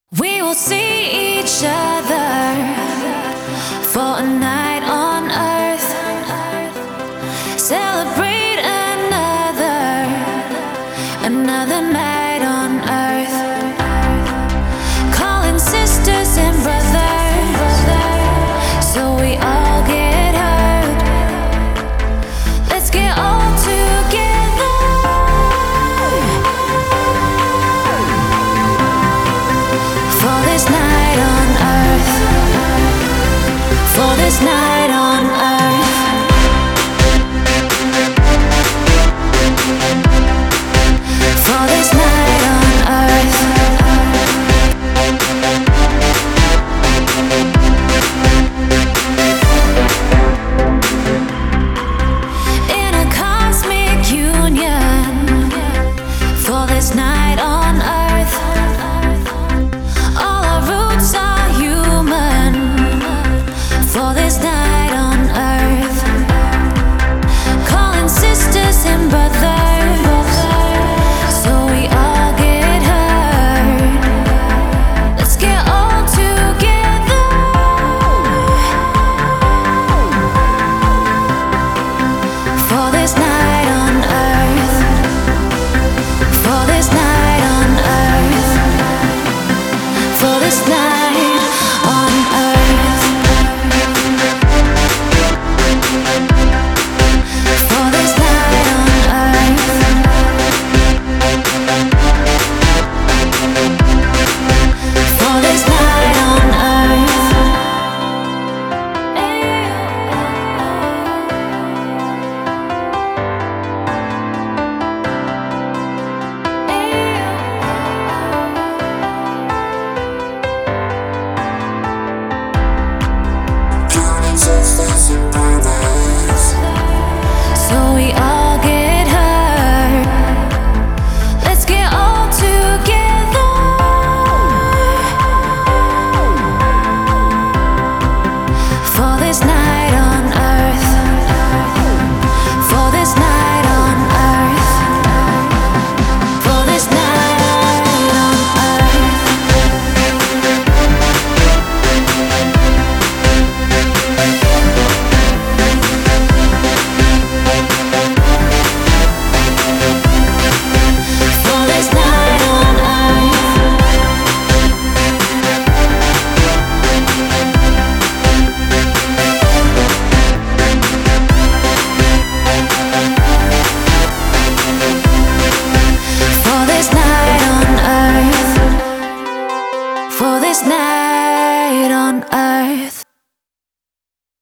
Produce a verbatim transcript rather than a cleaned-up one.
We will see each other for a night on earth. Celebrate another, another night on earth. Calling sisters and brothers, so we all get hurt. Let's get all together for this night on earth, for this night on earth. For this night on earth. In a cosmic union, for this night on earth. All our roots are human, for this night on earth. Calling sisters and brothers, so we all get hurt. Let's get all together for this night on earth, for this night on earth, for this night on earth. For this night on earth.